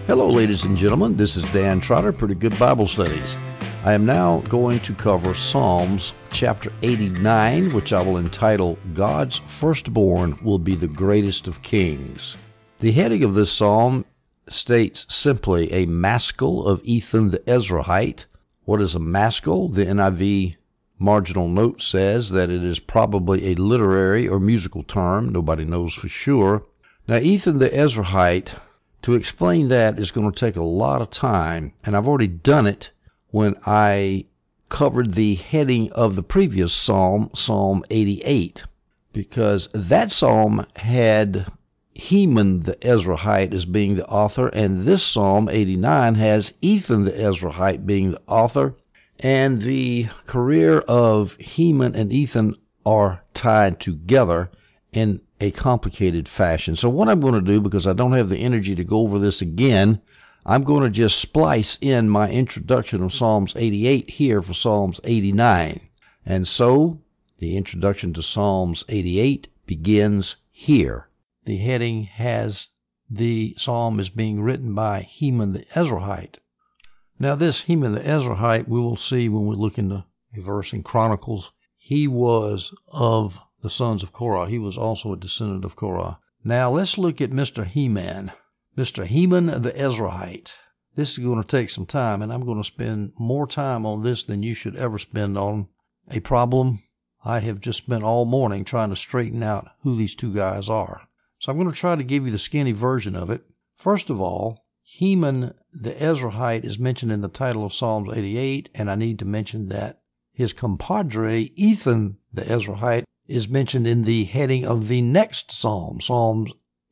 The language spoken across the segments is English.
Hello, ladies and gentlemen. This is Dan Trotter, Pretty Good Bible Studies. I am now going to cover Psalms chapter 89, which I will entitle, God's Firstborn Will Be the Greatest of Kings. The heading of this psalm states simply, a maskil of Ethan the Ezrahite. What is a maskil? The NIV marginal note says that it is probably a literary or musical term. Nobody knows for sure. Now, Ethan the Ezrahite, to explain that is going to take a lot of time, and I've already done it when I covered the heading of the previous psalm, Psalm 88, because that psalm had Heman the Ezrahite as being the author, and this Psalm 89 has Ethan the Ezrahite being the author, and the career of Heman and Ethan are tied together in a complicated fashion. So what I'm going to do, because I don't have the energy to go over this again, I'm going to just splice in my introduction of Psalms 88 here for Psalms 89. And so the introduction to Psalms 88 begins here. The heading has the psalm is being written by Heman the Ezrahite. Now this Heman the Ezrahite, we will see when we look into a verse in Chronicles, he was of the sons of Korah. He was also a descendant of Korah. Now let's look at Mr. Heman. Mr. Heman the Ezrahite. This is going to take some time, and I'm going to spend more time on this than you should ever spend on a problem I have just spent all morning trying to straighten out who these two guys are. So I'm going to try to give you the skinny version of it. First of all, Heman the Ezrahite is mentioned in the title of Psalms 88, and I need to mention that his compadre, Ethan the Ezrahite, is mentioned in the heading of the next psalm, Psalms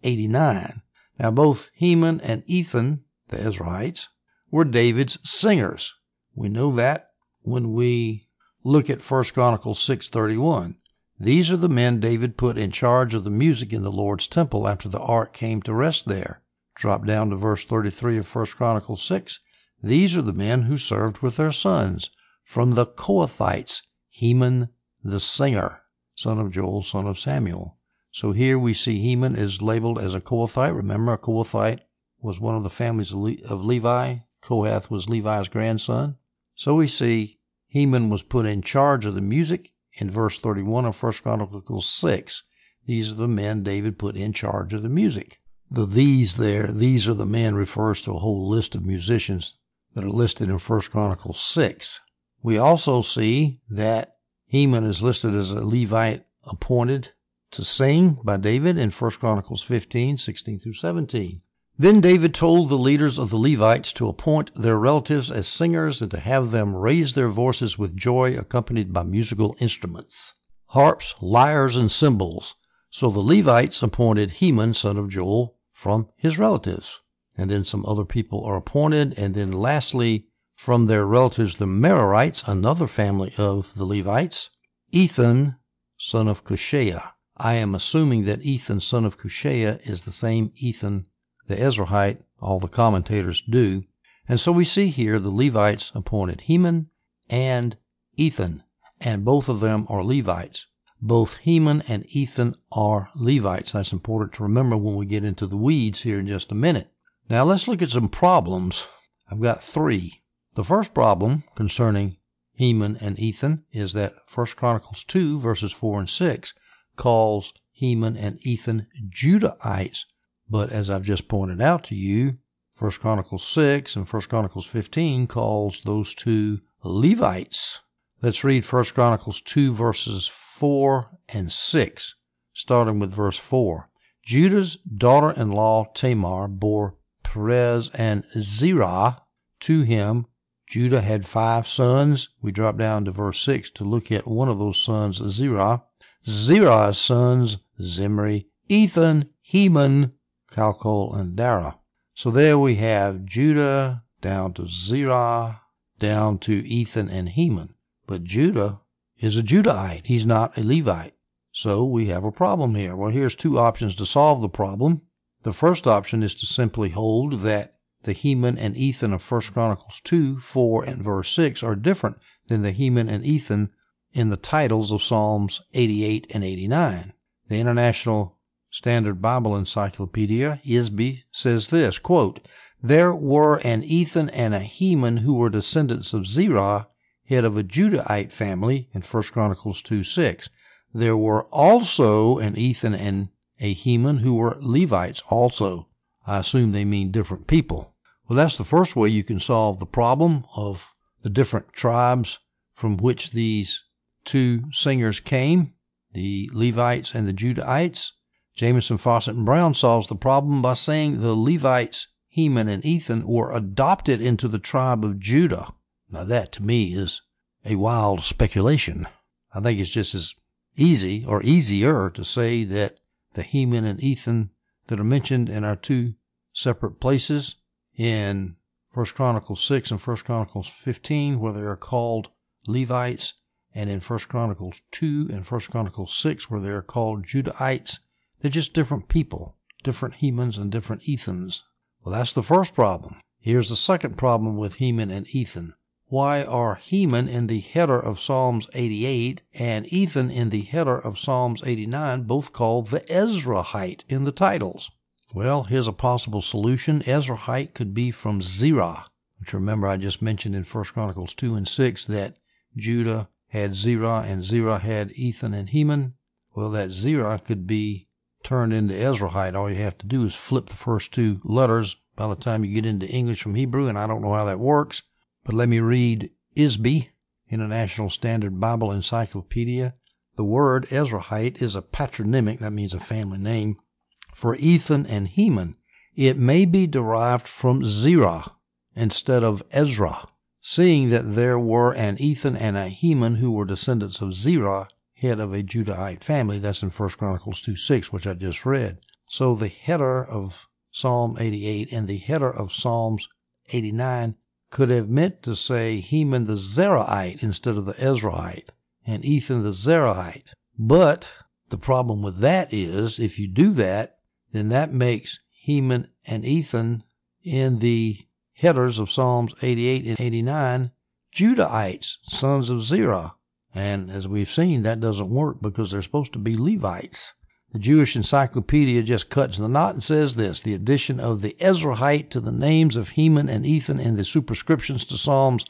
89. Now, both Heman and Ethan, the Ezrahites, were David's singers. We know that when we look at 1 Chronicles 6:31. These are the men David put in charge of the music in the Lord's temple after the ark came to rest there. Drop down to verse 33 of 1 Chronicles 6. These are the men who served with their sons. From the Kohathites, Heman the singer, son of Joel, son of Samuel. So here we see Heman is labeled as a Kohathite. Remember, a Kohathite was one of the families of Levi. Kohath was Levi's grandson. So we see Heman was put in charge of the music in verse 31 of 1 Chronicles 6. These are the men David put in charge of the music. These are the men refers to a whole list of musicians that are listed in 1 Chronicles 6. We also see that Heman is listed as a Levite appointed to sing by David in 1 Chronicles 15, 16 through 17. Then David told the leaders of the Levites to appoint their relatives as singers and to have them raise their voices with joy accompanied by musical instruments, harps, lyres, and cymbals. So the Levites appointed Heman, son of Joel, from his relatives. And then some other people are appointed. And then lastly, from their relatives, the Merarites, another family of the Levites, Ethan, son of Cushaiah. I am assuming that Ethan, son of Cushaiah, is the same Ethan the Ezrahite. All the commentators do. And so we see here the Levites appointed Heman and Ethan, and both of them are Levites. Both Heman and Ethan are Levites. That's important to remember when we get into the weeds here in just a minute. Now let's look at some problems. I've got three. The first problem concerning Heman and Ethan is that 1 Chronicles 2, verses 4 and 6, calls Heman and Ethan Judahites. But as I've just pointed out to you, 1 Chronicles 6 and 1 Chronicles 15 calls those two Levites. Let's read 1 Chronicles 2, verses 4 and 6, starting with verse 4. Judah's daughter-in-law Tamar bore Perez and Zerah to him. Judah had 5 sons. We drop down to verse 6 to look at one of those sons, Zerah. Zerah's sons, Zimri, Ethan, Heman, Calcol, and Dara. So there we have Judah down to Zerah, down to Ethan and Heman. But Judah is a Judahite. He's not a Levite. So we have a problem here. Well, here's 2 options to solve the problem. The first option is to simply hold that the Heman and Ethan of 1 Chronicles 2, 4, and verse 6 are different than the Heman and Ethan in the titles of Psalms 88 and 89. The International Standard Bible Encyclopedia, ISBE, says this, quote, There were an Ethan and a Heman who were descendants of Zerah, head of a Judahite family, in 1 Chronicles 2:6. There were also an Ethan and a Heman who were Levites also. I assume they mean different people. Well, that's the first way you can solve the problem of the different tribes from which these two singers came, the Levites and the Judahites. Jamieson, Fawcett, and Brown solves the problem by saying the Levites, Heman and Ethan, were adopted into the tribe of Judah. Now that, to me, is a wild speculation. I think it's just as easy or easier to say that the Heman and Ethan that are mentioned in our two separate places in 1 Chronicles 6 and 1 Chronicles 15, where they are called Levites, and in 1 Chronicles 2 and 1 Chronicles 6, where they are called Judahites. They're just different people, different Hemans and different Ethans. Well, that's the first problem. Here's the second problem with Heman and Ethan. Why are Heman in the header of Psalms 88 and Ethan in the header of Psalms 89 both called the Ezrahite in the titles? Well, here's a possible solution. Ezrahite could be from Zerah, which remember I just mentioned in 1 Chronicles 2 and 6 that Judah had Zerah and Zerah had Ethan and Heman. Well, that Zerah could be turned into Ezrahite. All you have to do is flip the first two letters by the time you get into English from Hebrew, and I don't know how that works. But let me read ISBE, International Standard Bible Encyclopedia. The word Ezrahite is a patronymic, that means a family name, for Ethan and Heman. It may be derived from Zerah instead of Ezra, seeing that there were an Ethan and a Heman who were descendants of Zerah, head of a Judahite family. That's in 1 Chronicles 2:6, which I just read. So the header of Psalm 88 and the header of Psalms 89 could have meant to say Heman the Zerahite instead of the Ezrahite, and Ethan the Zerahite. But the problem with that is, if you do that, then that makes Heman and Ethan in the headers of Psalms 88 and 89 Judahites, sons of Zerah. And as we've seen, that doesn't work because they're supposed to be Levites. The Jewish Encyclopedia just cuts the knot and says this: the addition of the Ezrahite to the names of Heman and Ethan in the superscriptions to Psalms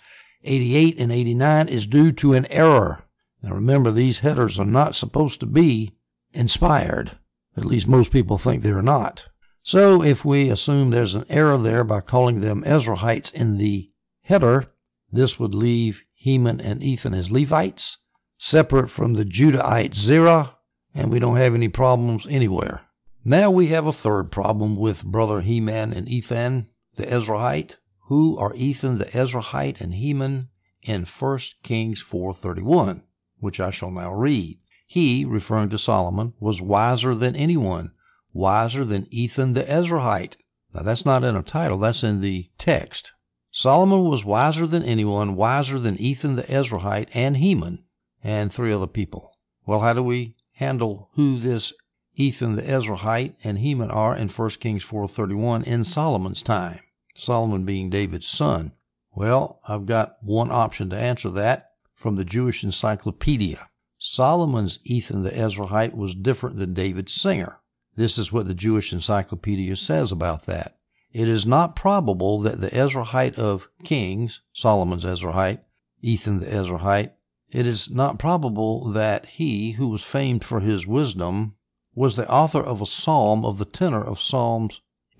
88 and 89 is due to an error. Now remember, these headers are not supposed to be inspired. At least most people think they're not. So if we assume there's an error there by calling them Ezrahites in the header, this would leave Heman and Ethan as Levites, separate from the Judahite Zerah, and we don't have any problems anywhere. Now we have a third problem with brother Heman and Ethan, the Ezrahite. Who are Ethan the Ezrahite and Heman in 1 Kings 4:31, which I shall now read. He, referring to Solomon, was wiser than anyone, wiser than Ethan the Ezrahite. Now that's not in a title, that's in the text. Solomon was wiser than anyone, wiser than Ethan the Ezrahite and Heman, and three other people. Well, how do we handle who this Ethan the Ezrahite and Heman are in 1 Kings 4:31 in Solomon's time? Solomon being David's son. Well, I've got one option to answer that from the Jewish Encyclopedia. Solomon's Ethan the Ezrahite was different than David's singer. This is what the Jewish Encyclopedia says about that. It is not probable that the Ezrahite of Kings, Solomon's Ezrahite, Ethan the Ezrahite, it is not probable that he, who was famed for his wisdom, was the author of a psalm of the tenor of Psalms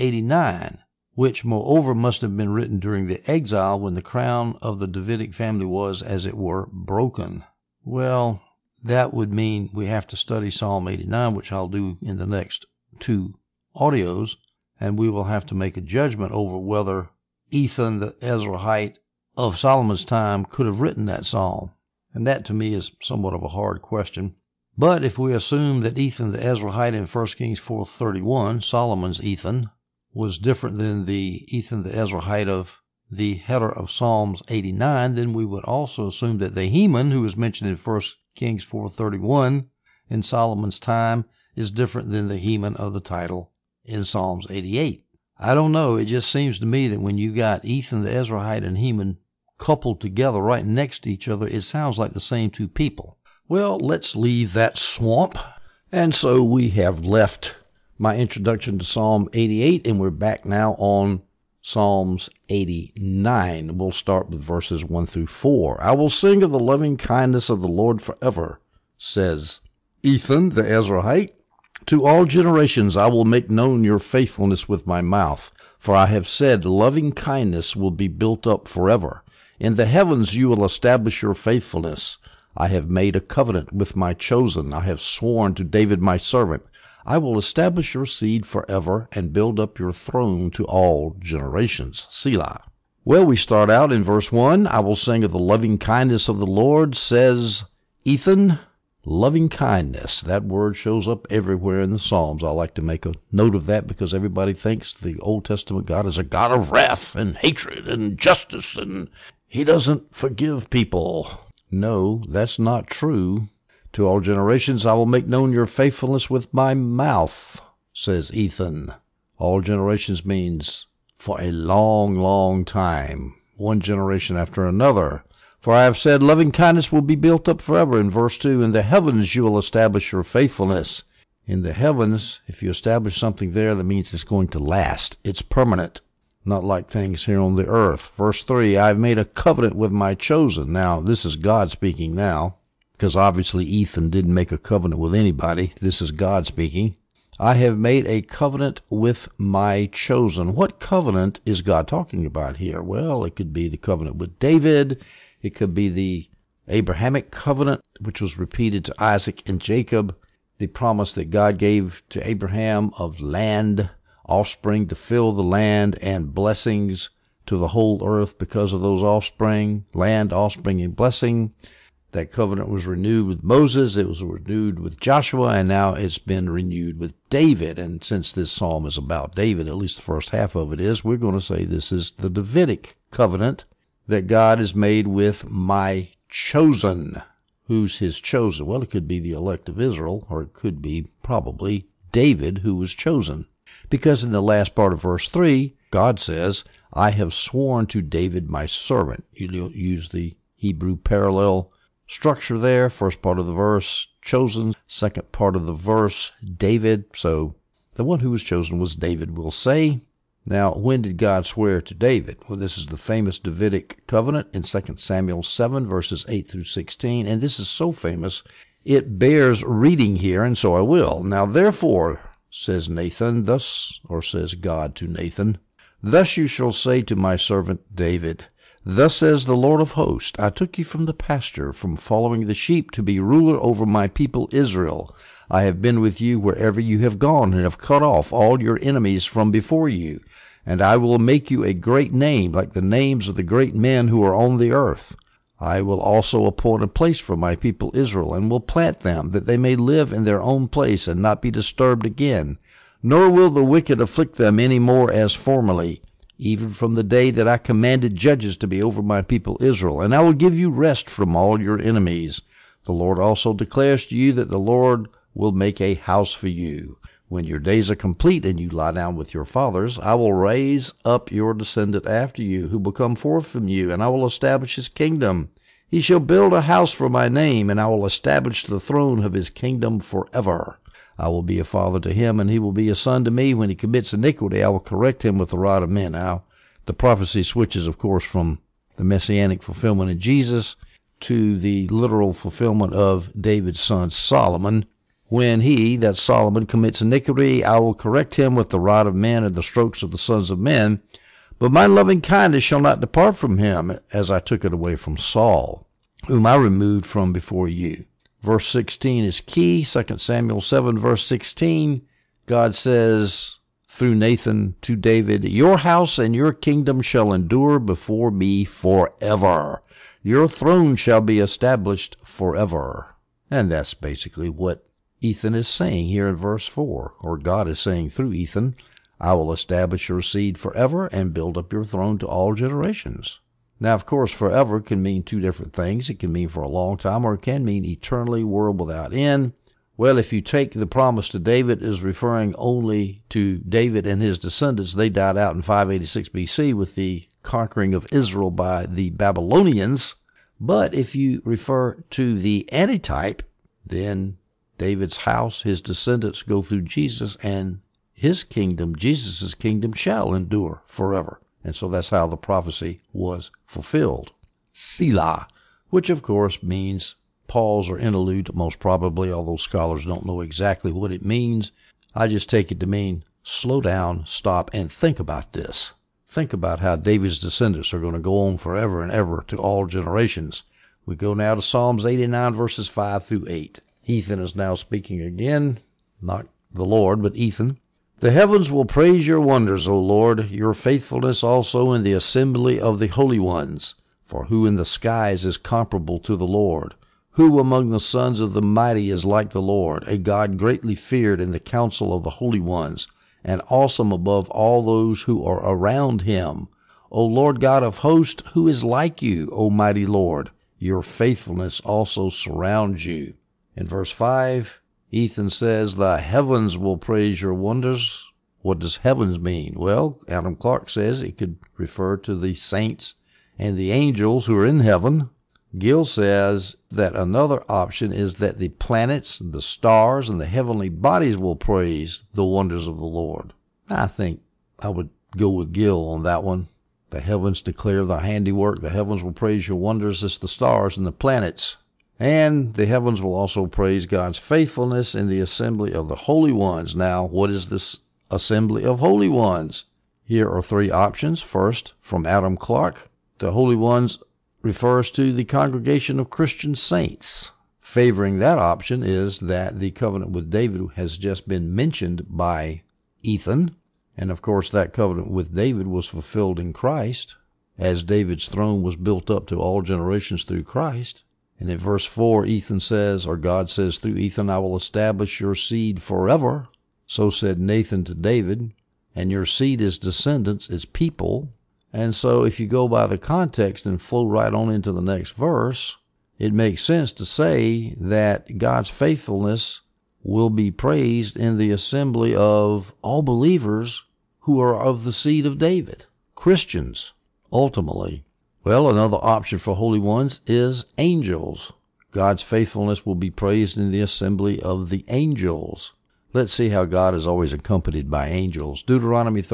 89, which moreover must have been written during the exile when the crown of the Davidic family was, as it were, broken. Well, that would mean we have to study Psalm 89, which I'll do in the next two audios, and we will have to make a judgment over whether Ethan the Ezrahite of Solomon's time could have written that psalm. And that to me is somewhat of a hard question. But if we assume that Ethan the Ezrahite in 1 Kings 4:31, Solomon's Ethan, was different than the Ethan the Ezrahite of the header of Psalms 89, then we would also assume that the Heman, who is mentioned in 1 Kings 4:31 in Solomon's time, is different than the Heman of the title in Psalms 88. I don't know. It just seems to me that when you got Ethan the Ezrahite and Heman coupled together right next to each other, it sounds like the same two people. Well, let's leave that swamp. And so we have left my introduction to Psalm 88, and we're back now on Psalms 89. We'll start with verses 1 through 4. I will sing of the loving kindness of the Lord forever, says Ethan the Ezrahite. To all generations I will make known your faithfulness with my mouth. For I have said, loving kindness will be built up forever. In the heavens you will establish your faithfulness. I have made a covenant with my chosen. I have sworn to David my servant. I will establish your seed forever and build up your throne to all generations. Selah. Well, we start out in verse 1. I will sing of the loving kindness of the Lord, says Ethan. Loving kindness. That word shows up everywhere in the Psalms. I like to make a note of that because everybody thinks the Old Testament God is a God of wrath and hatred and justice, and he doesn't forgive people. No, that's not true. To all generations I will make known your faithfulness with my mouth, says Ethan. All generations means for a long, long time, one generation after another. For I have said, loving kindness will be built up forever. In verse 2, in the heavens you will establish your faithfulness. In the heavens, if you establish something there, that means it's going to last. It's permanent, not like things here on the earth. Verse 3, I have made a covenant with my chosen. Now, this is God speaking now, because obviously Ethan didn't make a covenant with anybody. This is God speaking. I have made a covenant with my chosen. What covenant is God talking about here? Well, it could be the covenant with David. It could be the Abrahamic covenant, which was repeated to Isaac and Jacob. The promise that God gave to Abraham of land, offspring to fill the land, and blessings to the whole earth because of those offspring, land, offspring, and blessing. That covenant was renewed with Moses, it was renewed with Joshua, and now it's been renewed with David. And since this psalm is about David, at least the first half of it is, we're going to say this is the Davidic covenant that God has made with my chosen. Who's his chosen? Well, it could be the elect of Israel, or it could be probably David who was chosen. Because in the last part of verse 3, God says, I have sworn to David my servant. You use the Hebrew parallel structure there. First part of the verse, chosen. Second part of the verse, David. So the one who was chosen was David, we'll say. Now, when did God swear to David? Well, this is the famous Davidic covenant in 2 Samuel 7, verses 8 through 16. And this is so famous, it bears reading here, and so I will. Now, therefore, says Nathan, thus, or says God to Nathan, thus you shall say to my servant David, thus says the Lord of hosts, I took you from the pasture, from following the sheep, to be ruler over my people Israel. I have been with you wherever you have gone, and have cut off all your enemies from before you. And I will make you a great name, like the names of the great men who are on the earth. I will also appoint a place for my people Israel, and will plant them, that they may live in their own place, and not be disturbed again. Nor will the wicked afflict them any more as formerly, even from the day that I commanded judges to be over my people Israel. And I will give you rest from all your enemies. The Lord also declares to you that the Lord will make a house for you. When your days are complete and you lie down with your fathers, I will raise up your descendant after you, who will come forth from you, and I will establish his kingdom. He shall build a house for my name, and I will establish the throne of his kingdom forever. I will be a father to him, and he will be a son to me. When he commits iniquity, I will correct him with the rod of men. Now, the prophecy switches, of course, from the messianic fulfillment in Jesus to the literal fulfillment of David's son Solomon. When he, that Solomon, commits iniquity, I will correct him with the rod of men and the strokes of the sons of men. But my loving kindness shall not depart from him, as I took it away from Saul, whom I removed from before you. Verse 16 is key. 2 Samuel 7, verse 16, God says through Nathan to David, your house and your kingdom shall endure before me forever. Your throne shall be established forever. And that's basically what Ethan is saying here in verse 4, or God is saying through Ethan, I will establish your seed forever and build up your throne to all generations. Now, of course, forever can mean two different things. It can mean for a long time, or it can mean eternally, world without end. Well, if you take the promise to David as referring only to David and his descendants, they died out in 586 BC with the conquering of Israel by the Babylonians. But if you refer to the antitype, then David's house, his descendants go through Jesus, and his kingdom, Jesus' kingdom, shall endure forever. And so that's how the prophecy was fulfilled. Selah, which of course means pause or interlude, most probably, although scholars don't know exactly what it means. I just take it to mean slow down, stop, and think about this. Think about how David's descendants are going to go on forever and ever to all generations. We go now to Psalms 89, verses 5 through 8. Ethan is now speaking again, not the Lord, but Ethan. The heavens will praise your wonders, O Lord, your faithfulness also in the assembly of the holy ones. For who in the skies is comparable to the Lord? Who among the sons of the mighty is like the Lord, a God greatly feared in the council of the holy ones, and awesome above all those who are around him? O Lord God of hosts, who is like you, O mighty Lord? Your faithfulness also surrounds you. In verse 5, Ethan says, the heavens will praise your wonders. What does heavens mean? Well, Adam Clarke says it could refer to the saints and the angels who are in heaven. Gill says that another option is that the planets, the stars, and the heavenly bodies will praise the wonders of the Lord. I think I would go with Gill on that one. The heavens declare thy handiwork. The heavens will praise your wonders. It's the stars and the planets. And the heavens will also praise God's faithfulness in the assembly of the holy ones. Now, what is this assembly of holy ones? Here are three options. First, from Adam Clarke, the holy ones refers to the congregation of Christian saints. Favoring that option is that the covenant with David has just been mentioned by Ethan. And of course, that covenant with David was fulfilled in Christ, as David's throne was built up to all generations through Christ. And in verse 4, Ethan says, or God says through Ethan, I will establish your seed forever. So said Nathan to David, and your seed is descendants, is people. And so if you go by the context and flow right on into the next verse, it makes sense to say that God's faithfulness will be praised in the assembly of all believers who are of the seed of David, Christians, ultimately. Well, another option for holy ones is angels. God's faithfulness will be praised in the assembly of the angels. Let's see how God is always accompanied by angels. Deuteronomy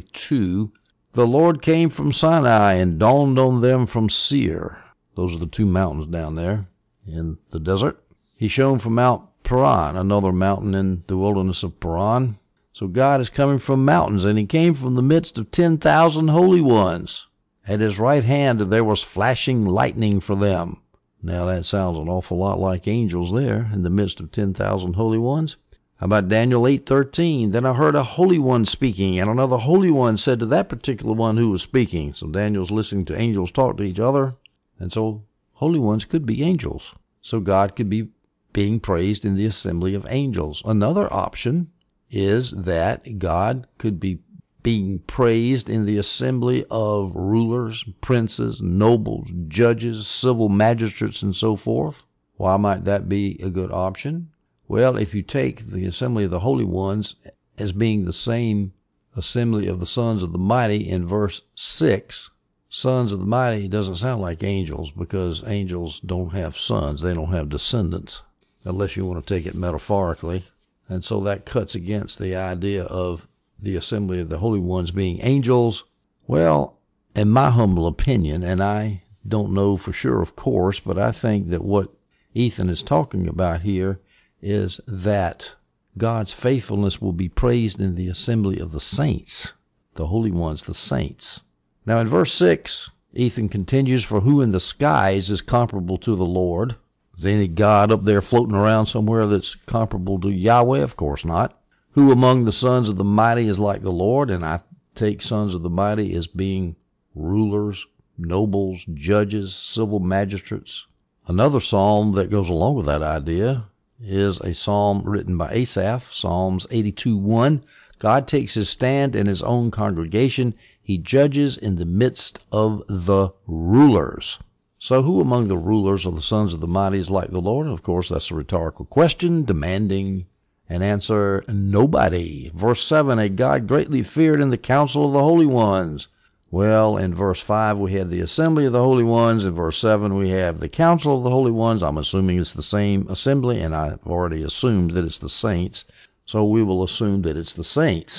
33:2. The Lord came from Sinai and dawned on them from Seir. Those are the two mountains down there in the desert. He shone from Mount Paran, another mountain in the wilderness of Paran. So God is coming from mountains, and he came from the midst of 10,000 holy ones. At his right hand there was flashing lightning for them. Now that sounds an awful lot like angels there in the midst of 10,000 holy ones. How about Daniel 8:13? Then I heard a holy one speaking, and another holy one said to that particular one who was speaking. So Daniel's listening to angels talk to each other. And so holy ones could be angels. So God could be being praised in the assembly of angels. Another option is that God could be being praised in the assembly of rulers, princes, nobles, judges, civil magistrates, and so forth. Why might that be a good option? Well, if you take the assembly of the holy ones as being the same assembly of the sons of the mighty in verse 6, sons of the mighty doesn't sound like angels, because angels don't have sons. They don't have descendants, unless you want to take it metaphorically. And so that cuts against the idea of the assembly of the holy ones being angels. Well, in my humble opinion, and I don't know for sure, of course, but I think that what Ethan is talking about here is that God's faithfulness will be praised in the assembly of the saints, the holy ones, the saints. Now in verse 6, Ethan continues, for who in the skies is comparable to the Lord? Is there any God up there floating around somewhere that's comparable to Yahweh? Of course not. Who among the sons of the mighty is like the Lord? And I take sons of the mighty as being rulers, nobles, judges, civil magistrates. Another psalm that goes along with that idea is a psalm written by Asaph, Psalms 82:1. God takes his stand in his own congregation. He judges in the midst of the rulers. So who among the rulers of the sons of the mighty is like the Lord? Of course, that's a rhetorical question demanding an answer. Nobody. Verse 7, a God greatly feared in the council of the holy ones. Well, in verse 5, we have the assembly of the holy ones. In verse 7, we have the council of the holy ones. I'm assuming it's the same assembly, and I've already assumed that it's the saints. So we will assume that it's the saints.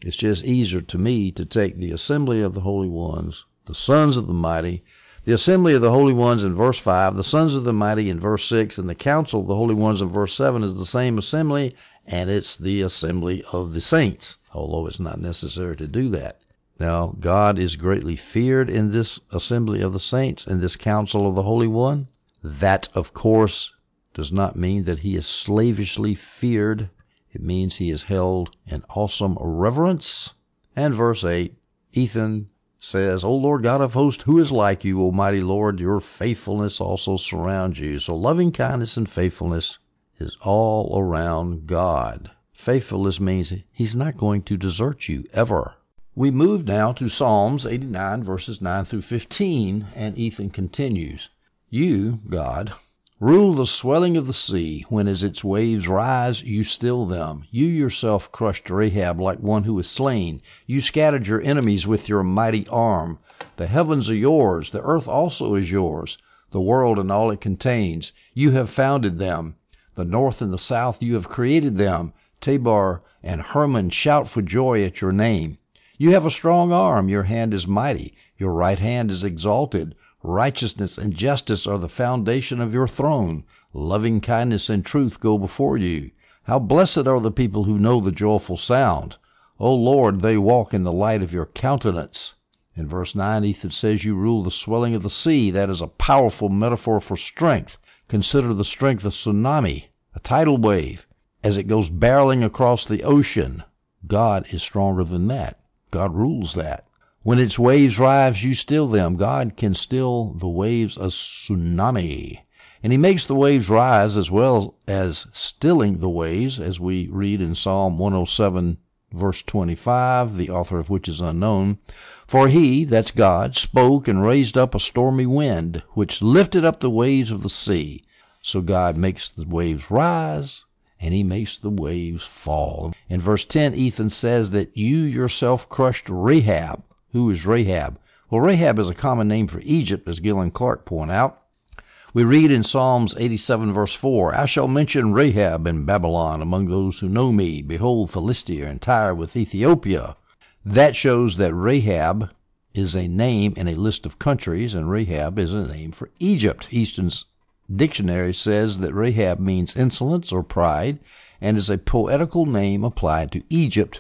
It's just easier to me to take the assembly of the holy ones, the sons of the mighty, the assembly of the holy ones in verse 5, the sons of the mighty in verse 6, and the council of the holy ones in verse 7 is the same assembly, and it's the assembly of the saints, although it's not necessary to do that. Now, God is greatly feared in this assembly of the saints, in this council of the Holy One. That, of course, does not mean that he is slavishly feared. It means he is held in awesome reverence. And verse 8, Ethan says, O Lord God of hosts, who is like you, O mighty Lord? Your faithfulness also surrounds you. So loving kindness and faithfulness is all around God. Faithfulness means he's not going to desert you ever. We move now to Psalms 89, verses 9 through 15, and Ethan continues, You, God, rule the swelling of the sea. When as its waves rise, you still them. You yourself crushed Rahab like one who is slain. You scattered your enemies with your mighty arm. The heavens are yours. The earth also is yours. The world and all it contains. You have founded them. The north and the south, you have created them. Tabor and Hermon shout for joy at your name. You have a strong arm. Your hand is mighty. Your right hand is exalted. Righteousness and justice are the foundation of your throne. Loving kindness and truth go before you. How blessed are the people who know the joyful sound. O Lord, they walk in the light of your countenance. In verse 9, Ethan says you rule the swelling of the sea. That is a powerful metaphor for strength. Consider the strength of tsunami, a tidal wave, as it goes barreling across the ocean. God is stronger than that. God rules that. When its waves rise, you still them. God can still the waves of tsunami. And he makes the waves rise as well as stilling the waves, as we read in Psalm 107, verse 25, the author of which is unknown. For he, that's God, spoke and raised up a stormy wind, which lifted up the waves of the sea. So God makes the waves rise, and he makes the waves fall. In verse 10, Ethan says that you yourself crushed Rahab. Who is Rahab? Well, Rahab is a common name for Egypt, as Gill and Clark point out. We read in Psalms 87, verse 4, I shall mention Rahab in Babylon among those who know me. Behold, Philistia and Tyre with Ethiopia. That shows that Rahab is a name in a list of countries, and Rahab is a name for Egypt. Easton's dictionary says that Rahab means insolence or pride, and is a poetical name applied to Egypt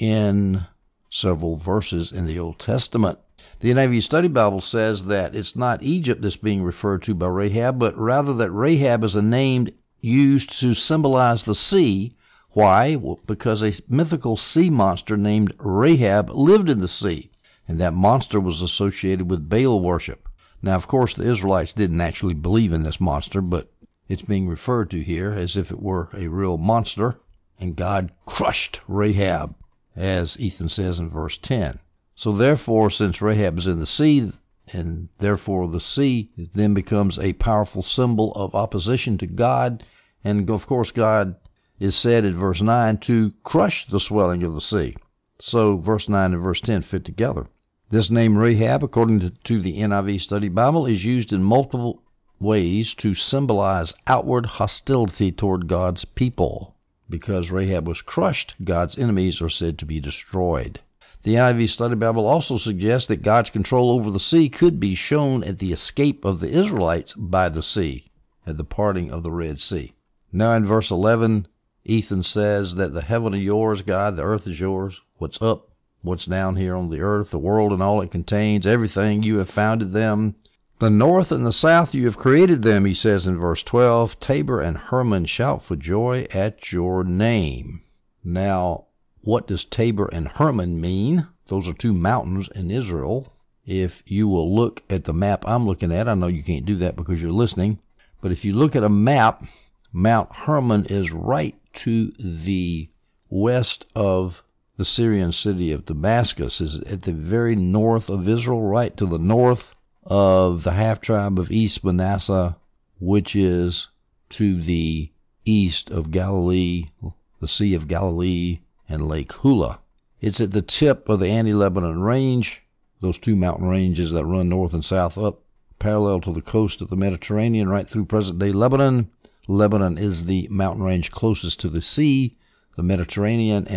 in several verses in the Old Testament. The NIV Study Bible says that it's not Egypt that's being referred to by Rahab, but rather that Rahab is a name used to symbolize the sea. Why? Well, because a mythical sea monster named Rahab lived in the sea, and that monster was associated with Baal worship. Now, of course, the Israelites didn't actually believe in this monster, but it's being referred to here as if it were a real monster, and God crushed Rahab, as Ethan says in verse 10. So therefore, since Rahab is in the sea, and therefore the sea then becomes a powerful symbol of opposition to God, and of course God is said in verse 9 to crush the swelling of the sea. So verse 9 and verse 10 fit together. This name Rahab, according to the NIV Study Bible, is used in multiple ways to symbolize outward hostility toward God's people. Because Rahab was crushed, God's enemies are said to be destroyed. The NIV Study Bible also suggests that God's control over the sea could be shown at the escape of the Israelites by the sea, at the parting of the Red Sea. Now in verse 11, Ethan says that the heaven is yours, God, the earth is yours. What's up? What's down here on the earth, the world and all it contains, everything, you have founded them. The north and the south, you have created them, he says in verse 12. Tabor and Hermon shout for joy at your name. Now, what does Tabor and Hermon mean? Those are two mountains in Israel. If you will look at the map I'm looking at, I know you can't do that because you're listening, but if you look at a map, Mount Hermon is right to the west of the Syrian city of Damascus, is at the very north of Israel, right to the north of the half-tribe of East Manasseh, which is to the east of Galilee, the Sea of Galilee, and Lake Hula. It's at the tip of the Anti-Lebanon Range, those two mountain ranges that run north and south up parallel to the coast of the Mediterranean right through present-day Lebanon. Lebanon is the mountain range closest to the sea, the Mediterranean, and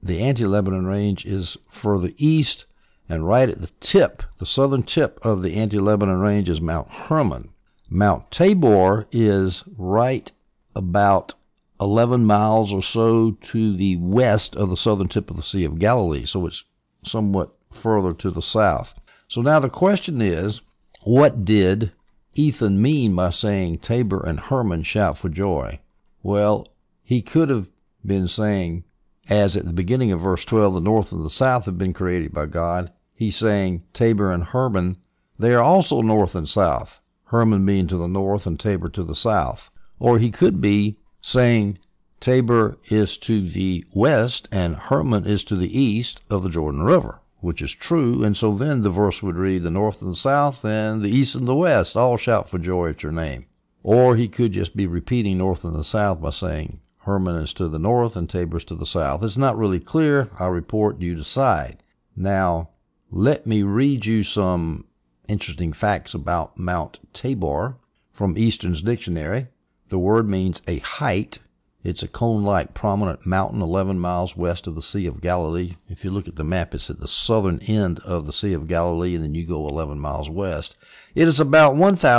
the Anti-Lebanon Range is further east, and right at the tip, the southern tip of the Anti-Lebanon Range is Mount Hermon. Mount Tabor is right about 11 miles or so to the west of the southern tip of the Sea of Galilee, so it's somewhat further to the south. So now the question is, what did Ethan mean by saying Tabor and Hermon shout for joy? Well, he could have been saying, as at the beginning of verse 12, the north and the south have been created by God. He's saying Tabor and Hermon, they are also north and south, Hermon being to the north and Tabor to the south. Or he could be saying Tabor is to the west and Hermon is to the east of the Jordan River, which is true, and so then the verse would read, the north and the south and the east and the west all shout for joy at your name. Or he could just be repeating north and the south by saying Hermon is to the north and Tabor is to the south. It's not really clear. I'll report, you decide. Now, let me read you some interesting facts about Mount Tabor from Easton's Dictionary. The word means a height. It's a cone-like prominent mountain 11 miles west of the Sea of Galilee. If you look at the map, it's at the southern end of the Sea of Galilee, and then you go 11 miles west. It is about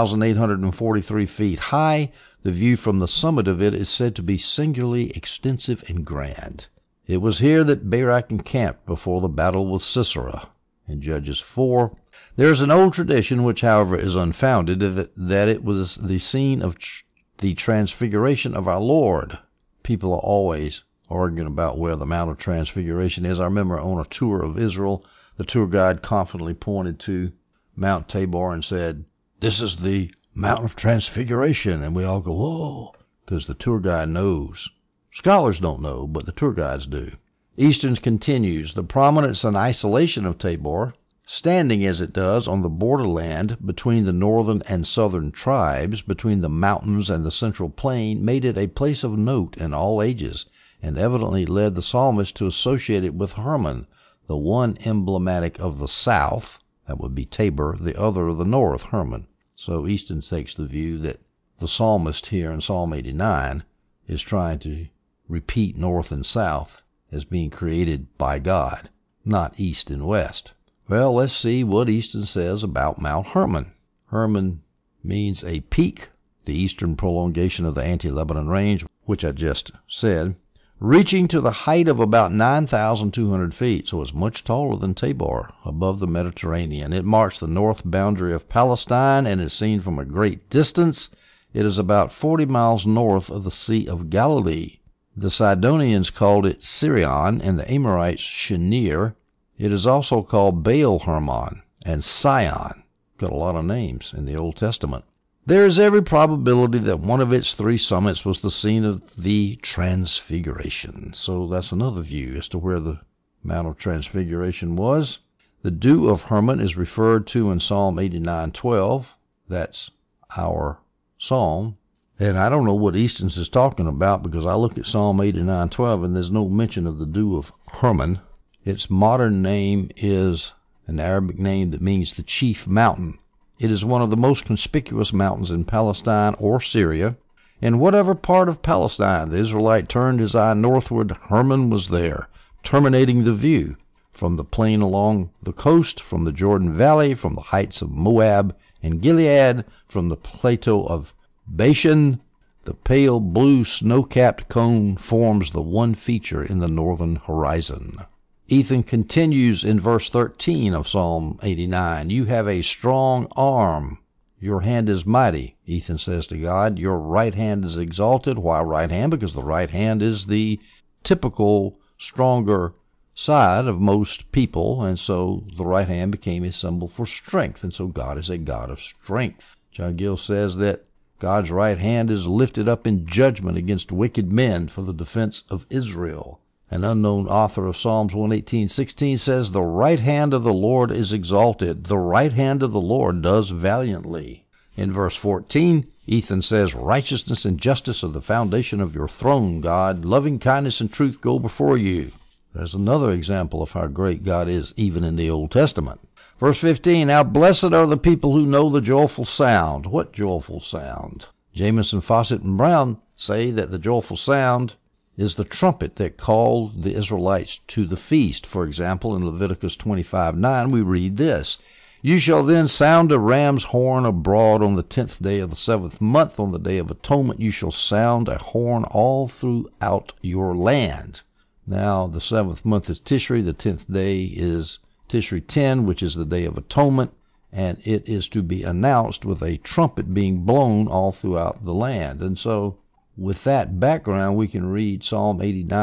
1,843 feet high. The view from the summit of it is said to be singularly extensive and grand. It was here that Barak encamped before the battle with Sisera in Judges 4. There is an old tradition, which however is unfounded, that it was the scene of the transfiguration of our Lord. People are always arguing about where the Mount of Transfiguration is. I remember on a tour of Israel, the tour guide confidently pointed to Mount Tabor and said, "This is the Mount of Transfiguration." And we all go, "Whoa," because the tour guide knows. Scholars don't know, but the tour guides do. Easton continues, the prominence and isolation of Tabor, standing as it does on the borderland between the northern and southern tribes, between the mountains and the central plain, made it a place of note in all ages, and evidently led the psalmist to associate it with Hermon, the one emblematic of the south, that would be Tabor, the other of the north, Hermon. So Easton takes the view that the psalmist here in Psalm 89 is trying to repeat north and south as being created by God, not east and west. Well, let's see what Easton says about Mount Hermon. Hermon means a peak, the eastern prolongation of the Anti-Lebanon Range, which I just said, reaching to the height of about 9,200 feet, so it's much taller than Tabor, above the Mediterranean. It marks the north boundary of Palestine and is seen from a great distance. It is about 40 miles north of the Sea of Galilee. The Sidonians called it Sirion and the Amorites Shinir. It is also called Baal Hermon and Sion. Got a lot of names in the Old Testament. There is every probability that one of its three summits was the scene of the Transfiguration. So that's another view as to where the Mount of Transfiguration was. The dew of Hermon is referred to in Psalm 89:12. That's our psalm. And I don't know what Easton's is talking about because I look at Psalm 89:12 and there's no mention of the dew of Hermon. Its modern name is an Arabic name that means the chief mountain. It is one of the most conspicuous mountains in Palestine or Syria. In whatever part of Palestine the Israelite turned his eye northward, Hermon was there, terminating the view from the plain along the coast, from the Jordan Valley, from the heights of Moab and Gilead, from the plateau of Bashan. The pale blue snow-capped cone forms the one feature in the northern horizon. Ethan continues in verse 13 of Psalm 89. You have a strong arm. Your hand is mighty, Ethan says to God. Your right hand is exalted. Why right hand? Because the right hand is the typical stronger side of most people, and so the right hand became a symbol for strength, and so God is a God of strength. John Gill says that God's right hand is lifted up in judgment against wicked men for the defense of Israel. An unknown author of Psalms 118:16 says, the right hand of the Lord is exalted. The right hand of the Lord does valiantly. In verse 14, Ethan says, righteousness and justice are the foundation of your throne, God. Loving kindness and truth go before you. There's another example of how great God is, even in the Old Testament. Verse 15, now blessed are the people who know the joyful sound. What joyful sound? Jamieson, Fawcett, and Brown say that the joyful sound is the trumpet that called the Israelites to the feast. For example, in Leviticus 25:9, we read this: "You shall then sound a ram's horn abroad on the 10th day of the 7th month. On the day of atonement you shall sound a horn all throughout your land." Now, the 7th month is Tishri. The 10th day is Tishri 10, which is the Day of Atonement, and it is to be announced with a trumpet being blown all throughout the land. And so, with that background, we can read Psalm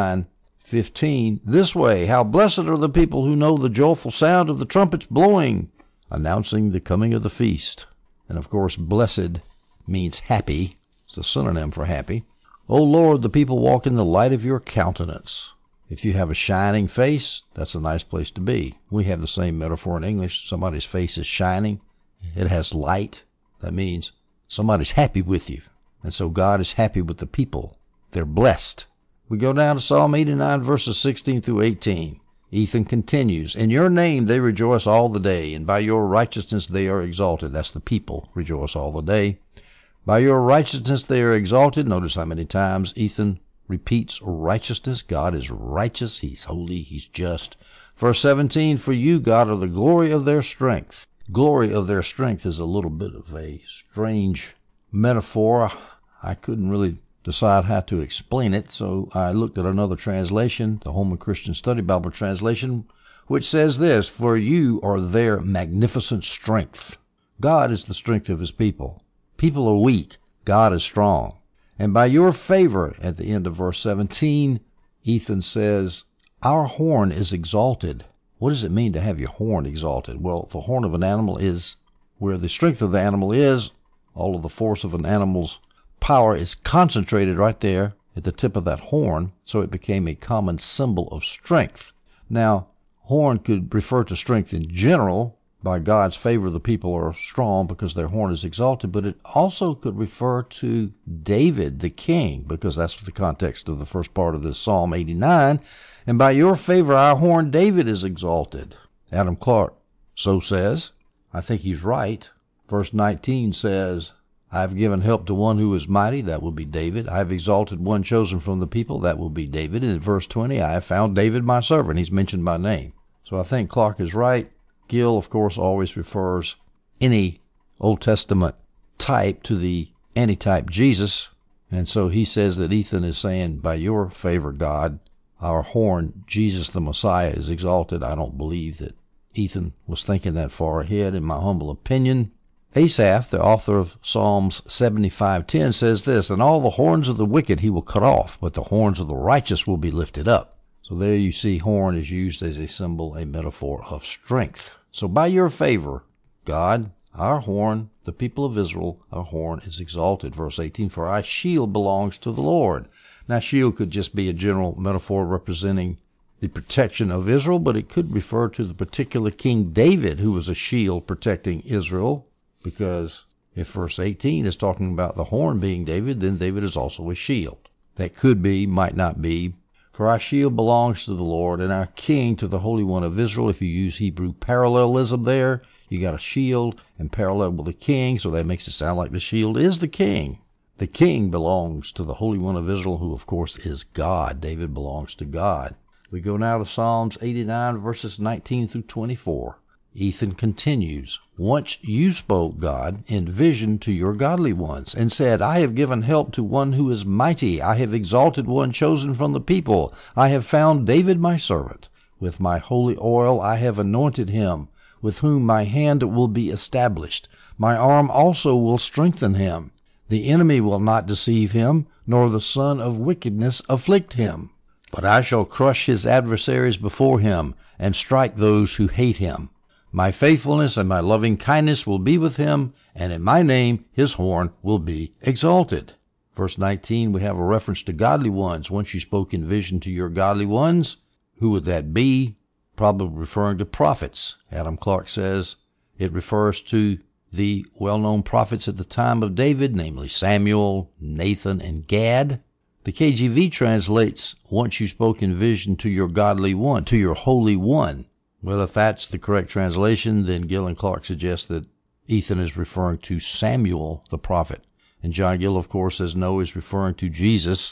89:15 this way: "How blessed are the people who know the joyful sound of the trumpets blowing, announcing the coming of the feast." And of course, blessed means happy. It's a synonym for happy. "O Lord, the people walk in the light of your countenance." If you have a shining face, that's a nice place to be. We have the same metaphor in English. Somebody's face is shining. It has light. That means somebody's happy with you. And so God is happy with the people. They're blessed. We go down to Psalm 89, verses 16 through 18. Ethan continues, "In your name they rejoice all the day, and by your righteousness they are exalted." That's the people rejoice all the day. "By your righteousness they are exalted." Notice how many times Ethan repeats righteousness. God is righteous. He's holy. He's just. Verse 17, "For you, God, are the glory of their strength." Glory of their strength is a little bit of a strange metaphor. I couldn't really decide how to explain it, so I looked at another translation, the Holman Christian Study Bible translation, which says this: "For you are their magnificent strength." God is the strength of his people. People are weak. God is strong. "And by your favor," at the end of verse 17, Ethan says, "Our horn is exalted." What does it mean to have your horn exalted? Well, the horn of an animal is where the strength of the animal is. All of the force of an animal's power is concentrated right there at the tip of that horn, so it became a common symbol of strength. Now, horn could refer to strength in general. By God's favor, the people are strong because their horn is exalted, but it also could refer to David, the king, because that's the context of the first part of this Psalm 89. "And by your favor, our horn David is exalted." Adam Clarke so says. I think he's right. Verse 19 says, "I have given help to one who is mighty," that will be David. "I have exalted one chosen from the people," that will be David. And in verse 20, "I have found David my servant." He's mentioned by name. So I think Clarke is right. Gill, of course, always refers any Old Testament type to the antitype Jesus. And so he says that Ethan is saying, "By your favor, God, our horn, Jesus the Messiah, is exalted." I don't believe that Ethan was thinking that far ahead, in my humble opinion. Asaph, the author of Psalms 75:10, says this: "And all the horns of the wicked he will cut off, but the horns of the righteous will be lifted up." So there you see horn is used as a symbol, a metaphor of strength. So by your favor, God, our horn, the people of Israel, our horn is exalted. Verse 18, "For our shield belongs to the Lord." Now, shield could just be a general metaphor representing the protection of Israel, but it could refer to the particular King David, who was a shield protecting Israel, because if verse 18 is talking about the horn being David, then David is also a shield. That could be, might not be. "For our shield belongs to the Lord, and our king to the Holy One of Israel." If you use Hebrew parallelism there, you got a shield and parallel with the king, so that makes it sound like the shield is the king. The king belongs to the Holy One of Israel, who of course is God. David belongs to God. We go now to Psalms 89, verses 19 through 24. Ethan continues, "Once you spoke, God, in vision to your godly ones, and said, I have given help to one who is mighty. I have exalted one chosen from the people. I have found David my servant. With my holy oil I have anointed him, with whom my hand will be established. My arm also will strengthen him. The enemy will not deceive him, nor the son of wickedness afflict him. But I shall crush his adversaries before him, and strike those who hate him. My faithfulness and my loving kindness will be with him, and in my name his horn will be exalted." Verse 19, we have a reference to godly ones. Once you spoke in vision to your godly ones. Who would that be? Probably referring to prophets. Adam Clarke says it refers to the well-known prophets at the time of David, namely Samuel, Nathan, and Gad. The KJV translates, "Once you spoke in vision to your godly one, to your holy one." Well, if that's the correct translation, then Gill and Clarke suggest that Ethan is referring to Samuel the prophet. And John Gill, of course, says no, is referring to Jesus.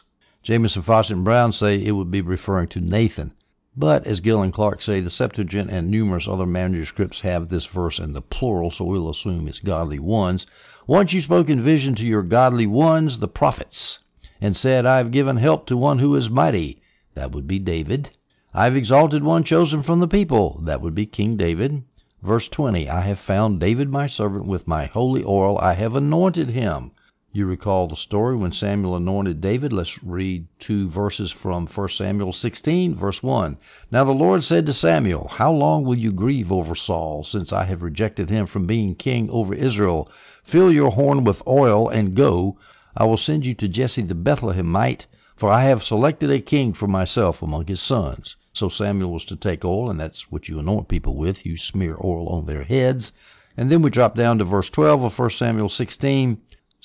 Jamieson, Fawcett, and Brown say it would be referring to Nathan. But, as Gill and Clark say, the Septuagint and numerous other manuscripts have this verse in the plural, so we'll assume it's godly ones. Once you spoke in vision to your godly ones, the prophets, and said, I have given help to one who is mighty. That would be David. I have exalted one chosen from the people. That would be King David. Verse 20, I have found David my servant with my holy oil. I have anointed him. You recall the story when Samuel anointed David. Let's read 2 verses from 1 Samuel 16, verse 1. Now the Lord said to Samuel, how long will you grieve over Saul, since I have rejected him from being king over Israel? Fill your horn with oil and go. I will send you to Jesse the Bethlehemite, for I have selected a king for myself among his sons. So Samuel was to take oil, and that's what you anoint people with. You smear oil on their heads. And then we drop down to verse 12 of 1 Samuel 16.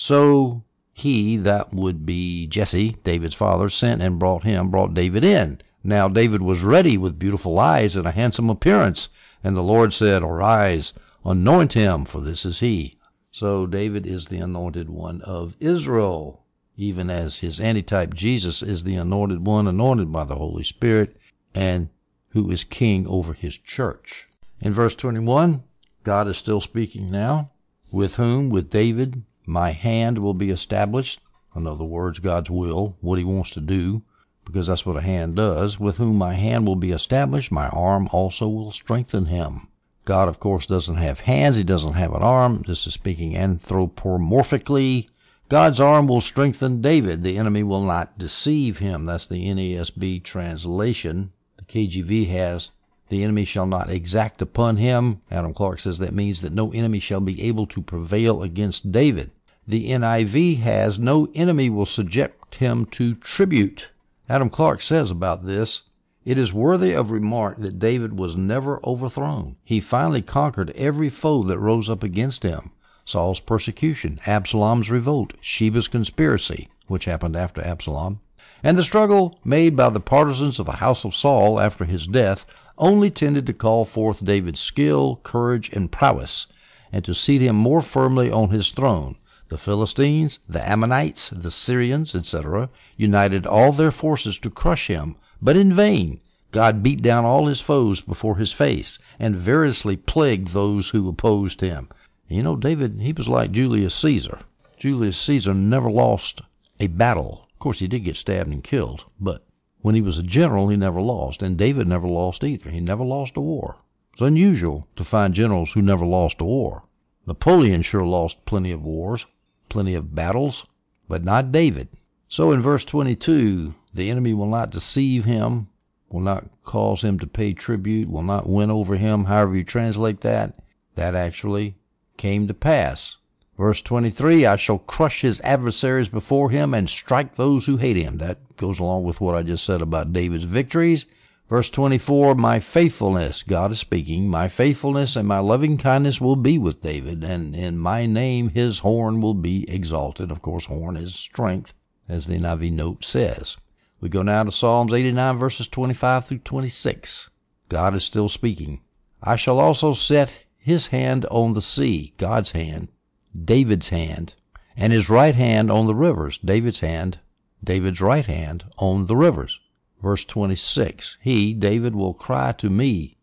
So he, that would be Jesse, David's father, sent and brought David in. Now David was ready with beautiful eyes and a handsome appearance. And the Lord said, arise, anoint him, for this is he. So David is the anointed one of Israel, even as his antitype Jesus is the anointed one, anointed by the Holy Spirit, and who is king over his church. In verse 21, God is still speaking now. With whom? With David. My hand will be established. In other words, God's will, what he wants to do, because that's what a hand does. With whom my hand will be established, my arm also will strengthen him. God, of course, doesn't have hands. He doesn't have an arm. This is speaking anthropomorphically. God's arm will strengthen David. The enemy will not deceive him. That's the NASB translation. The KJV has, the enemy shall not exact upon him. Adam Clark says that means that no enemy shall be able to prevail against David. The NIV has, no enemy will subject him to tribute. Adam Clark says about this, it is worthy of remark that David was never overthrown. He finally conquered every foe that rose up against him. Saul's persecution, Absalom's revolt, Sheba's conspiracy, which happened after Absalom, and the struggle made by the partisans of the house of Saul after his death only tended to call forth David's skill, courage, and prowess, and to seat him more firmly on his throne. The Philistines, the Ammonites, the Syrians, etc., united all their forces to crush him, but in vain. God beat down all his foes before his face, and variously plagued those who opposed him. You know, David, he was like Julius Caesar. Julius Caesar never lost a battle. Of course, he did get stabbed and killed, but when he was a general, he never lost, and David never lost either. He never lost a war. It's unusual to find generals who never lost a war. Napoleon sure lost plenty of wars, plenty of battles, but not David. So in verse 22, the enemy will not deceive him, will not cause him to pay tribute, will not win over him, however you translate that. That actually came to pass. Verse 23, I shall crush his adversaries before him and strike those who hate him. That goes along with what I just said about David's victories. Verse 24, my faithfulness, God is speaking, my faithfulness and my loving kindness will be with David, and in my name his horn will be exalted. Of course, horn is strength, as the NIV note says. We go now to Psalms 89, verses 25 through 26. God is still speaking. I shall also set his hand on the sea, God's hand, David's hand, and his right hand on the rivers, David's hand, David's right hand on the rivers. Verse 26, he, David, will cry to me,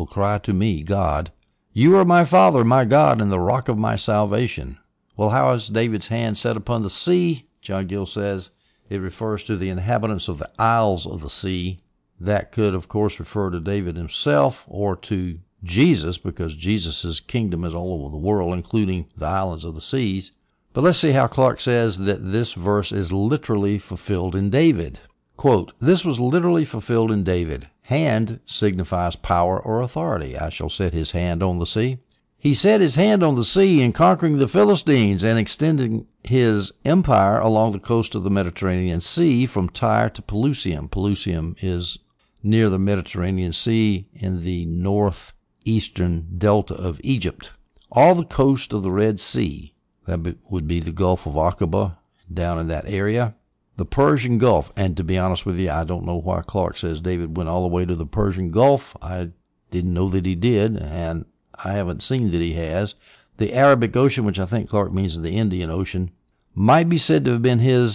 God, you are my Father, my God, and the rock of my salvation. Well, how is David's hand set upon the sea? John Gill says it refers to the inhabitants of the isles of the sea. That could, of course, refer to David himself or to Jesus, because Jesus' kingdom is all over the world, including the islands of the seas. But let's see how Clark says that this verse is literally fulfilled in David. Quote, this was literally fulfilled in David. Hand signifies power or authority. I shall set his hand on the sea. He set his hand on the sea in conquering the Philistines and extending his empire along the coast of the Mediterranean Sea from Tyre to Pelusium. Pelusium is near the Mediterranean Sea in the northeastern delta of Egypt. All the coast of the Red Sea, that would be the Gulf of Aqaba, down in that area. The Persian Gulf, and to be honest with you, I don't know why Clark says David went all the way to the Persian Gulf. I didn't know that he did, and I haven't seen that he has. The Arabic Ocean, which I think Clark means the Indian Ocean, might be said to have been his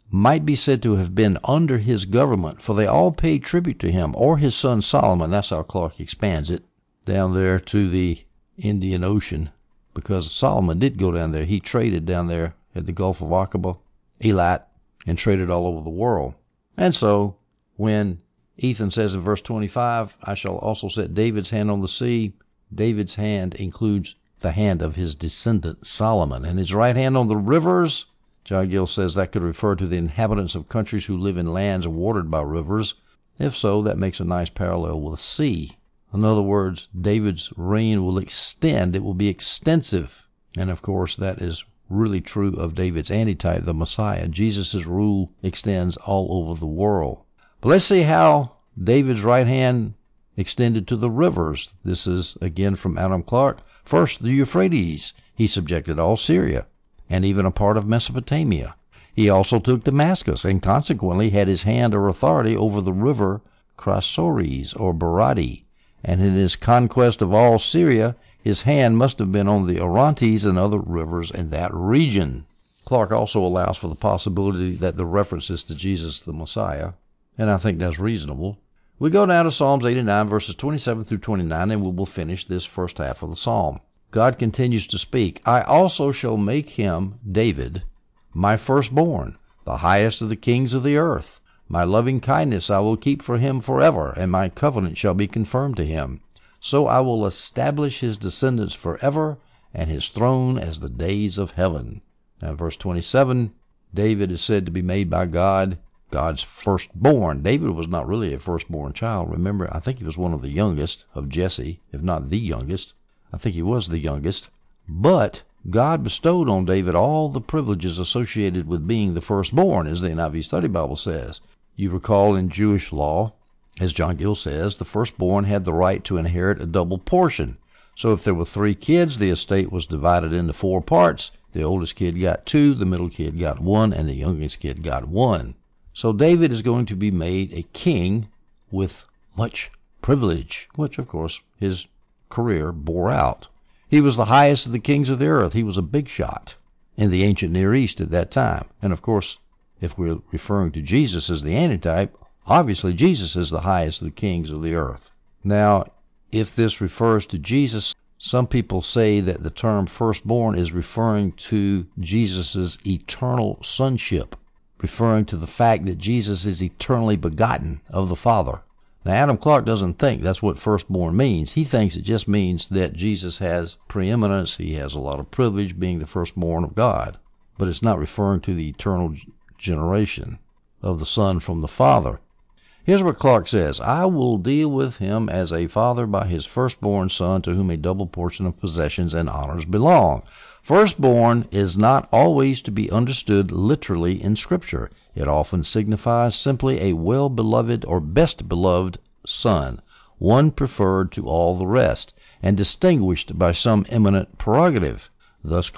might be said to have been under his government, for they all paid tribute to him, or his son Solomon. That's how Clarke expands it, down there to the Indian Ocean, because Solomon did go down there. He traded down there at the Gulf of Aqaba, Eilat, and traded all over the world. And so, when Ethan says in verse 25, I shall also set David's hand on the sea, David's hand includes the hand of his descendant Solomon, and his right hand on the rivers. John Gill says that could refer to the inhabitants of countries who live in lands watered by rivers. If so, that makes a nice parallel with the sea. In other words, David's reign will extend. It will be extensive. And of course, that is really true of David's antitype, the Messiah. Jesus' rule extends all over the world. But let's see how David's right hand extended to the rivers. This is again from Adam Clarke. First, the Euphrates. He subjected all Syria and even a part of Mesopotamia. He also took Damascus and consequently had his hand or authority over the river Chrysores or Baradi. And in his conquest of all Syria, his hand must have been on the Orontes and other rivers in that region. Clarke also allows for the possibility that the references to Jesus the Messiah, and I think that's reasonable. We go now to Psalms 89, verses 27 through 29, and we will finish this first half of the psalm. God continues to speak, I also shall make him, David, my firstborn, the highest of the kings of the earth. My loving kindness I will keep for him forever, and my covenant shall be confirmed to him. So I will establish his descendants forever, and his throne as the days of heaven. Now, verse 27, David is said to be made by God, God's firstborn. David was not really a firstborn child. Remember, I think he was one of the youngest of Jesse, if not the youngest. I think he was the youngest. But God bestowed on David all the privileges associated with being the firstborn, as the NIV Study Bible says. You recall in Jewish law, as John Gill says, the firstborn had the right to inherit a double portion. So if there were 3 kids, the estate was divided into 4 parts. The oldest kid got 2, the middle kid got 1, and the youngest kid got 1. So David is going to be made a king with much privilege, which, of course, his career bore out. He was the highest of the kings of the earth. He was a big shot in the ancient Near East at that time. And, of course, if we're referring to Jesus as the antitype, obviously Jesus is the highest of the kings of the earth. Now, if this refers to Jesus, some people say that the term firstborn is referring to Jesus' eternal sonship, referring to the fact that Jesus is eternally begotten of the Father. Now, Adam Clarke doesn't think that's what firstborn means. He thinks it just means that Jesus has preeminence. He has a lot of privilege being the firstborn of God. But it's not referring to the eternal generation of the Son from the Father. Here's what Clarke says, I will deal with him as a father by his firstborn son to whom a double portion of possessions and honors belong. Firstborn is not always to be understood literally in Scripture. It often signifies simply a well-beloved or best-beloved son, one preferred to all the rest, and distinguished by some eminent prerogative. Thus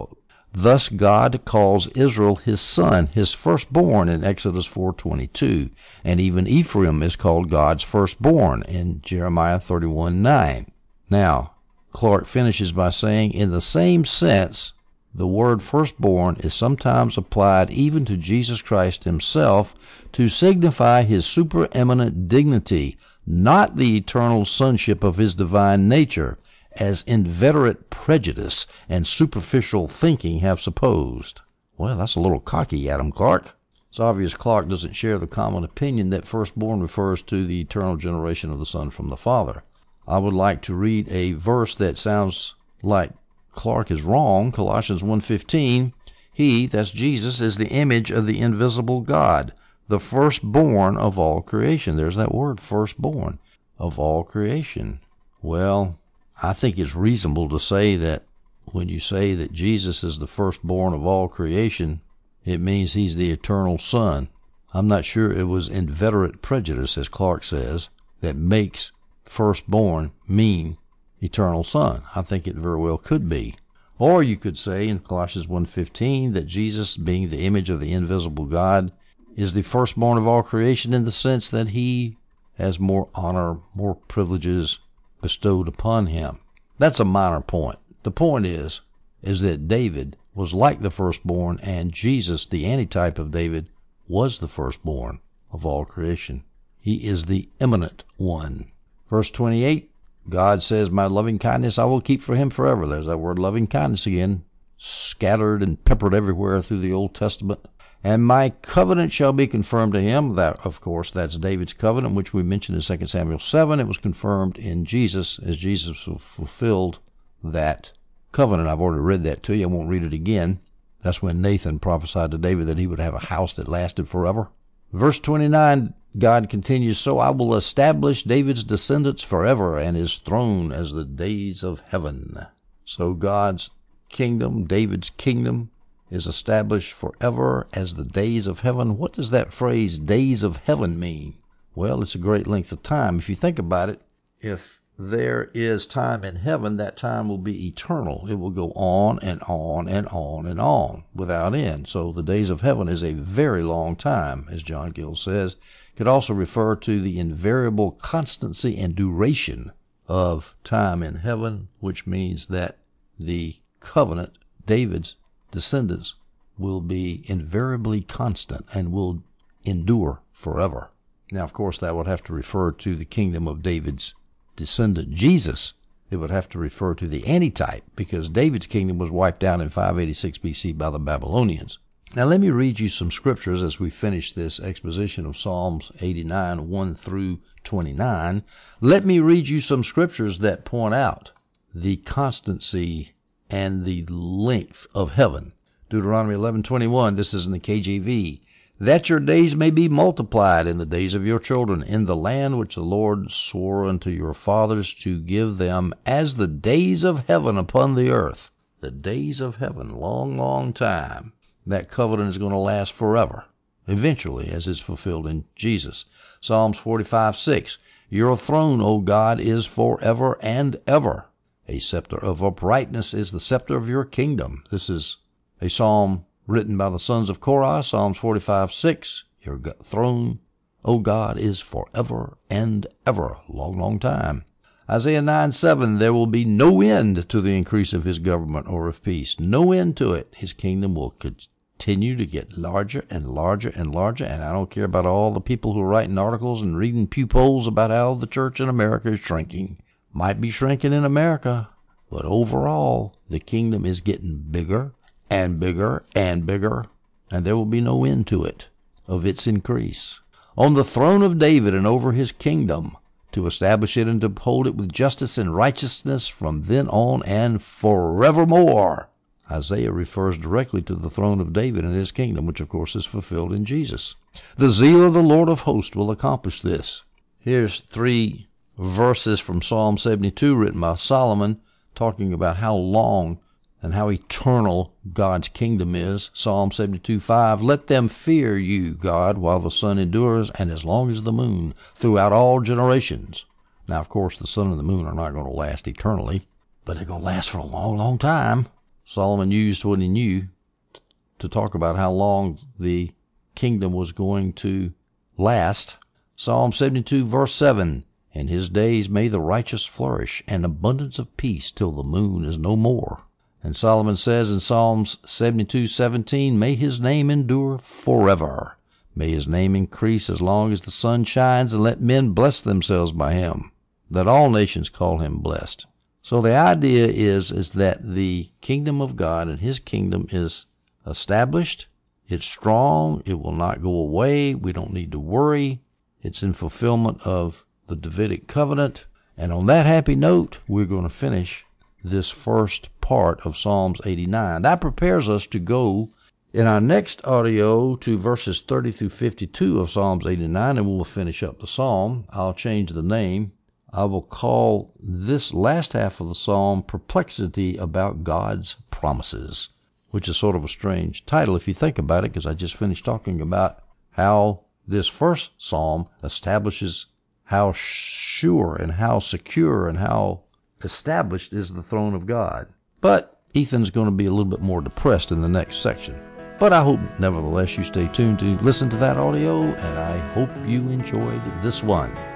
God calls Israel his son, his firstborn in Exodus 4:22, and even Ephraim is called God's firstborn in Jeremiah 31:9. Now, Clarke finishes by saying, in the same sense, the word firstborn is sometimes applied even to Jesus Christ himself to signify his supereminent dignity, not the eternal sonship of his divine nature, as inveterate prejudice and superficial thinking have supposed. Well, that's a little cocky, Adam Clarke. It's obvious Clarke doesn't share the common opinion that firstborn refers to the eternal generation of the Son from the Father. I would like to read a verse that sounds like Clarke is wrong. Colossians 1:15, he, that's Jesus, is the image of the invisible God, the firstborn of all creation. There's that word, firstborn, of all creation. Well, I think it's reasonable to say that when you say that Jesus is the firstborn of all creation, it means he's the eternal Son. I'm not sure it was inveterate prejudice, as Clarke says, that makes firstborn mean eternal Son. I think it very well could be. Or you could say in Colossians 1:15 that Jesus, being the image of the invisible God, is the firstborn of all creation in the sense that he has more honor, more privileges bestowed upon him. That's a minor point. The point is that David was like the firstborn, and Jesus, the antitype of David, was the firstborn of all creation. He is the eminent one. Verse 28, God says, my loving kindness I will keep for him forever. There's that word loving kindness again, scattered and peppered everywhere through the Old Testament. And my covenant shall be confirmed to him. That, of course, that's David's covenant, which we mentioned in 2 Samuel 7. It was confirmed in Jesus as Jesus fulfilled that covenant. I've already read that to you. I won't read it again. That's when Nathan prophesied to David that he would have a house that lasted forever. Verse 29, God continues, so I will establish David's descendants forever and his throne as the days of heaven. So God's kingdom, David's kingdom, is established forever as the days of heaven. What does that phrase, days of heaven, mean? Well, it's a great length of time. If you think about it, if there is time in heaven, that time will be eternal. It will go on and on and on and on without end. So the days of heaven is a very long time, as John Gill says. It could also refer to the invariable constancy and duration of time in heaven, which means that the covenant, David's descendants, will be invariably constant and will endure forever. Now, of course, that would have to refer to the kingdom of David's descendant, Jesus. It would have to refer to the antitype, because David's kingdom was wiped out in 586 BC by the Babylonians. Now, let me read you some scriptures as we finish this exposition of Psalms 89, 1 through 29. Let me read you some scriptures that point out the constancy and the length of heaven. Deuteronomy 11:21, this is in the KJV. That your days may be multiplied in the days of your children, in the land which the Lord swore unto your fathers to give them, as the days of heaven upon the earth. The days of heaven, long, long time. That covenant is going to last forever, eventually, as is fulfilled in Jesus. Psalms 45:6, your throne, O God, is forever and ever. A scepter of uprightness is the scepter of your kingdom. This is a psalm written by the sons of Korah, Psalms 45:6. Your throne, O God, is forever and ever. Long, long time. Isaiah 9:7, there will be no end to the increase of his government or of peace. No end to it. His kingdom will continue to get larger and larger and larger, and I don't care about all the people who are writing articles and reading pew polls about how the church in America is shrinking. Might be shrinking in America, but overall, the kingdom is getting bigger and bigger and bigger, and there will be no end to it, of its increase. On the throne of David and over his kingdom, to establish it and to uphold it with justice and righteousness from then on and forevermore. Isaiah refers directly to the throne of David and his kingdom, which of course is fulfilled in Jesus. The zeal of the Lord of hosts will accomplish this. Here's 3 verses from Psalm 72 written by Solomon, talking about how long and how eternal God's kingdom is. Psalm 72:5, let them fear you, God, while the sun endures, and as long as the moon, throughout all generations. Now, of course, the sun and the moon are not going to last eternally, but they're going to last for a long, long time. Solomon used what he knew to talk about how long the kingdom was going to last. Psalm 72, verse 7, in his days may the righteous flourish, and abundance of peace till the moon is no more. And Solomon says in Psalms 72:17, may his name endure forever. May his name increase as long as the sun shines, and let men bless themselves by him, that all nations call him blessed. So the idea is that the kingdom of God and his kingdom is established. It's strong. It will not go away. We don't need to worry. It's in fulfillment of the Davidic covenant. And on that happy note, we're going to finish this first part of Psalms 89. That prepares us to go in our next audio to verses 30 through 52 of Psalms 89, and we'll finish up the psalm. I'll change the name. I will call this last half of the psalm Perplexity About God's Promises, which is sort of a strange title if you think about it, because I just finished talking about how this first psalm establishes how sure and how secure and how established is the throne of God. But Ethan's going to be a little bit more depressed in the next section. But I hope, nevertheless, you stay tuned to listen to that audio, and I hope you enjoyed this one.